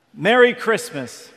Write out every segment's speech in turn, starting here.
Merry Christmas.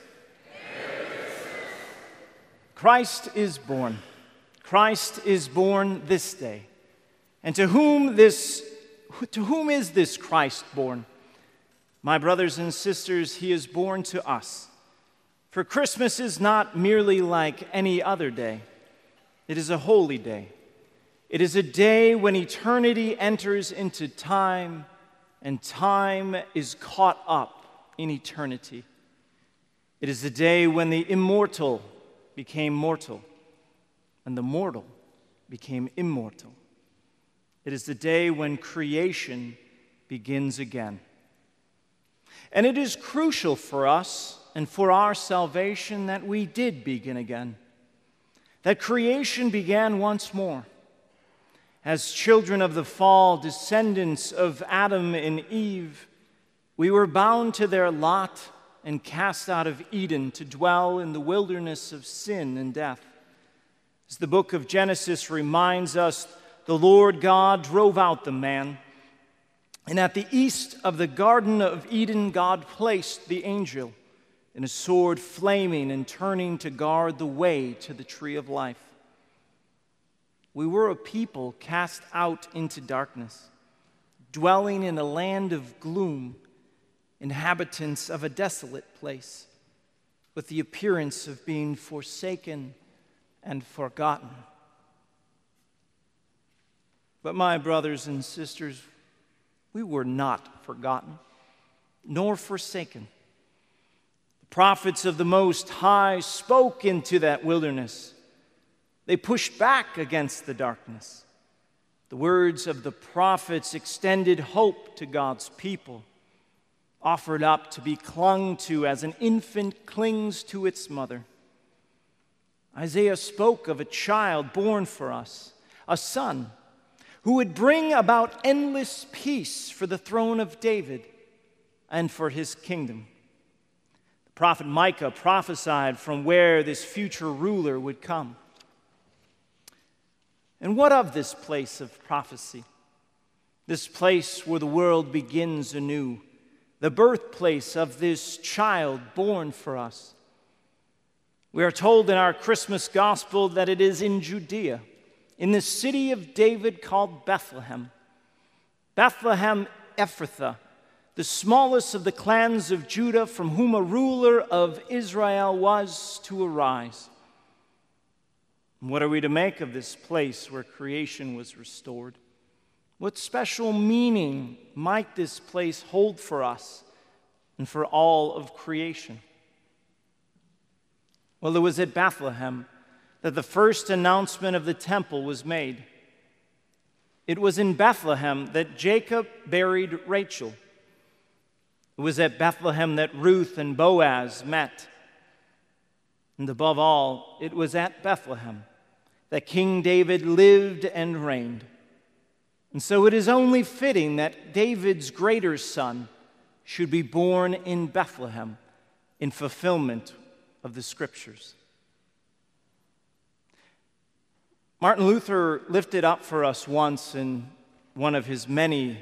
Christ is born. Christ is born this day. And to whom is this Christ born? My brothers and sisters, he is born to us. For Christmas is not merely like any other day. It is a holy day. It is a day when eternity enters into time, and time is caught up in eternity. It is the day when the immortal became mortal, and the mortal became immortal. It is the day when creation begins again. And it is crucial for us and for our salvation that we did begin again, that creation began once more. As children of the fall, descendants of Adam and Eve, we were bound to their lot and cast out of Eden to dwell in the wilderness of sin and death. As the book of Genesis reminds us, the Lord God drove out the man, and at the east of the Garden of Eden, God placed the angel in a sword flaming and turning to guard the way to the tree of life. We were a people cast out into darkness, dwelling in a land of gloom, inhabitants of a desolate place, with the appearance of being forsaken and forgotten. But my brothers and sisters, we were not forgotten, nor forsaken. The prophets of the Most High spoke into that wilderness. They pushed back against the darkness. The words of the prophets extended hope to God's people, offered up to be clung to as an infant clings to its mother. Isaiah spoke of a child born for us, a son, who would bring about endless peace for the throne of David and for his kingdom. The prophet Micah prophesied from where this future ruler would come. And what of this place of prophecy? This place where the world begins anew, the birthplace of this child born for us. We are told in our Christmas gospel that it is in Judea, in the city of David called Bethlehem. Bethlehem Ephrathah, the smallest of the clans of Judah, from whom a ruler of Israel was to arise. What are we to make of this place where creation was restored? What special meaning might this place hold for us and for all of creation? Well, it was at Bethlehem that the first announcement of the temple was made. It was in Bethlehem that Jacob buried Rachel. It was at Bethlehem that Ruth and Boaz met. And above all, it was at Bethlehem that King David lived and reigned. And so it is only fitting that David's greater son should be born in Bethlehem in fulfillment of the Scriptures. Martin Luther lifted up for us once in one of his many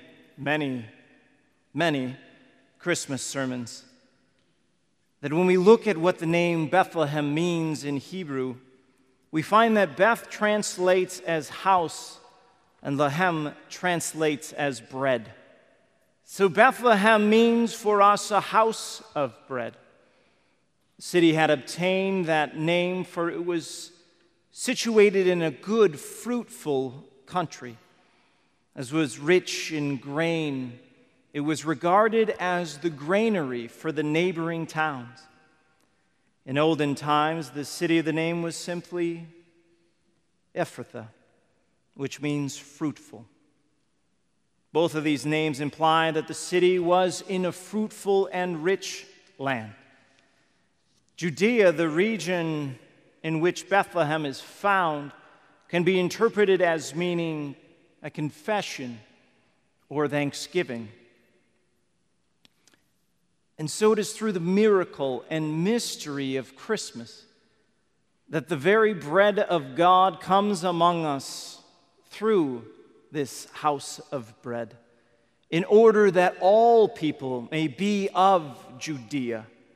Christmas sermons that when we look at what the name Bethlehem means in Hebrew, we find that Beth translates as house and Lehem translates as bread. So Bethlehem means for us a house of bread. The city had obtained that name for it was situated in a good, fruitful country. As was rich in grain, it was regarded as the granary for the neighboring towns. In olden times, the city of the name was simply Ephrathah, which means fruitful. Both of these names imply that the city was in a fruitful and rich land. Judea, the region in which Bethlehem is found, can be interpreted as meaning a confession or thanksgiving. And so it is through the miracle and mystery of Christmas that the very bread of God comes among us through this house of bread, in order that all people may be of Judea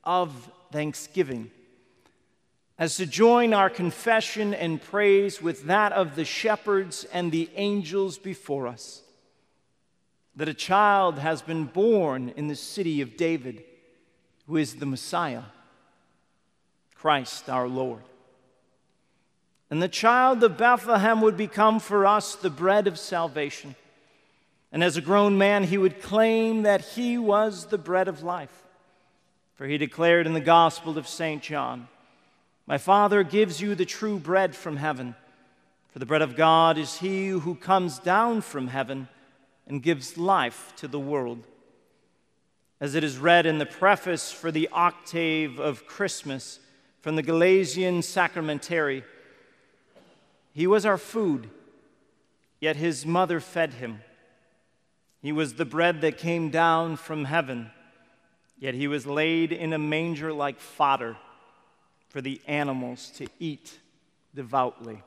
of thanksgiving, as to join our confession and praise with that of the shepherds and the angels before us, that a child has been born in the city of David, who is the Messiah, Christ our Lord. And the child of Bethlehem would become for us the bread of salvation. And as a grown man, he would claim that he was the bread of life. For he declared in the Gospel of St. John, "My Father gives you the true bread from heaven, for the bread of God is he who comes down from heaven and gives life to the world." As it is read in the preface for the octave of Christmas from the Galatian Sacramentary, he was our food, yet his mother fed him. He was the bread that came down from heaven, yet he was laid in a manger like fodder for the animals to eat devoutly.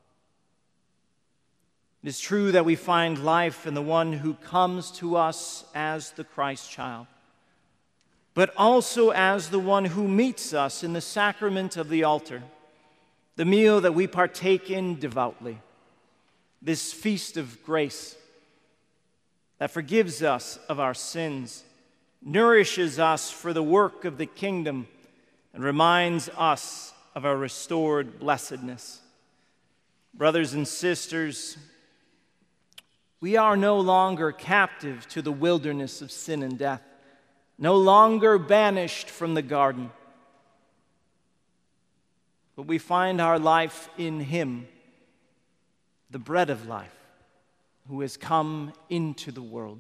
It is true that we find life in the one who comes to us as the Christ child, but also as the one who meets us in the sacrament of the altar, the meal that we partake in devoutly, this feast of grace that forgives us of our sins, nourishes us for the work of the kingdom, and reminds us of our restored blessedness. Brothers and sisters, we are no longer captive to the wilderness of sin and death, no longer banished from the garden, but we find our life in him, the bread of life, who has come into the world.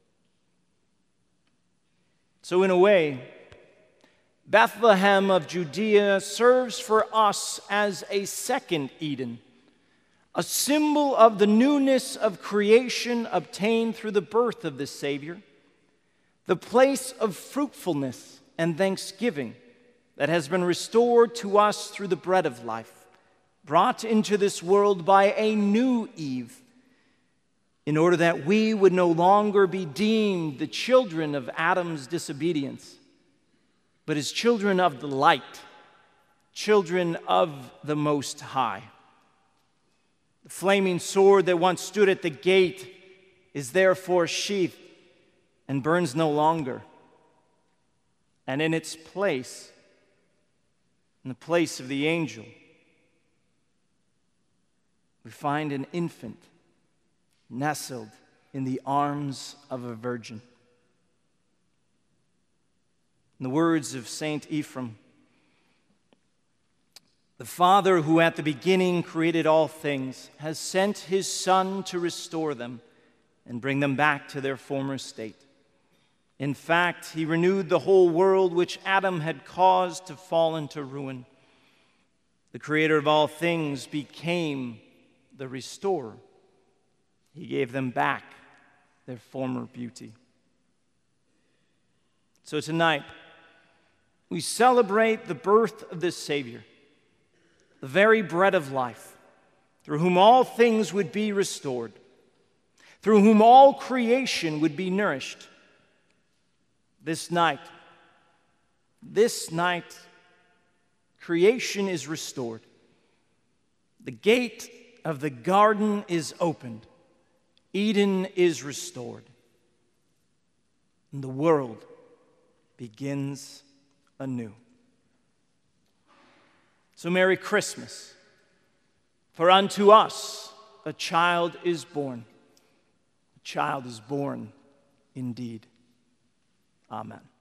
So in a way, Bethlehem of Judea serves for us as a second Eden, a symbol of the newness of creation obtained through the birth of the Savior, the place of fruitfulness and thanksgiving that has been restored to us through the bread of life, brought into this world by a new Eve, in order that we would no longer be deemed the children of Adam's disobedience, but as children of the light, children of the Most High. The flaming sword that once stood at the gate is therefore sheathed and burns no longer. And in its place, in the place of the angel, we find an infant nestled in the arms of a virgin. In the words of Saint Ephraim, "The Father who at the beginning created all things has sent his Son to restore them and bring them back to their former state. In fact, he renewed the whole world which Adam had caused to fall into ruin. The Creator of all things became the restorer. He gave them back their former beauty." So tonight, we celebrate the birth of this Savior, the very bread of life, through whom all things would be restored, through whom all creation would be nourished. This night, creation is restored. The gate of the garden is opened. Eden is restored. And the world begins anew. So Merry Christmas, for unto us a child is born. A child is born indeed. Amen.